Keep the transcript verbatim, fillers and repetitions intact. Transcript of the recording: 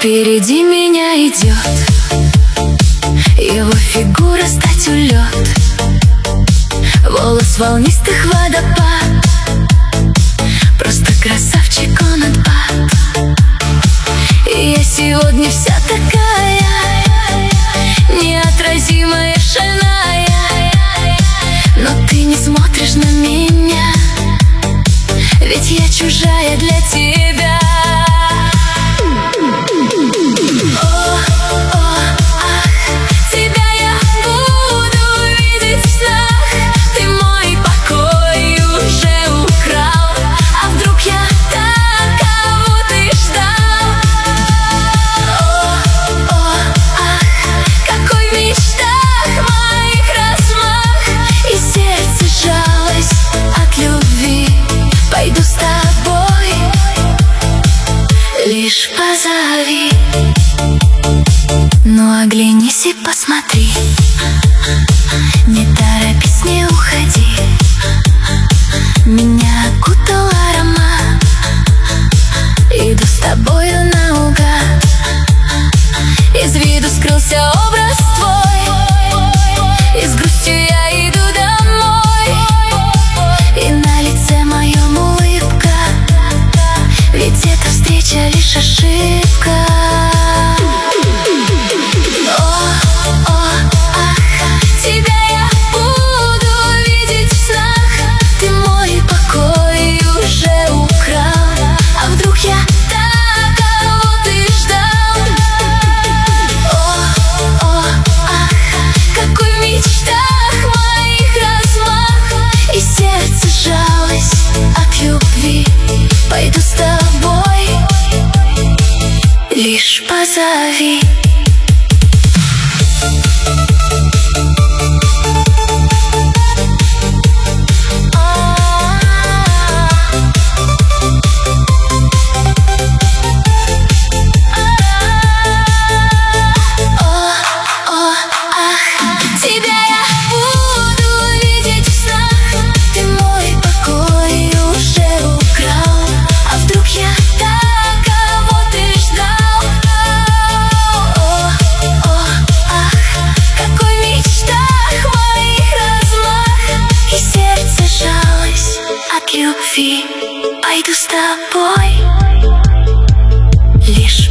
впереди меня идет, его фигура стать лед, волос волнистых водопад, просто красавчик он отпад. И я сегодня вся такая неотразимая, шальная, но ты не смотришь на меня, ведь я чужая для тебя. Лишь позови, ну оглянись и посмотри, не торопись, не уходи. Меня окутал аромат, иду с тобою наугад. Из виду скрылся образ твой, и с грустью я иду домой, и на лице моем улыбка, ведь эта встреча лишь ошибка. Пойду с тобой, лишь позови. Любви пойду с тобой, лишь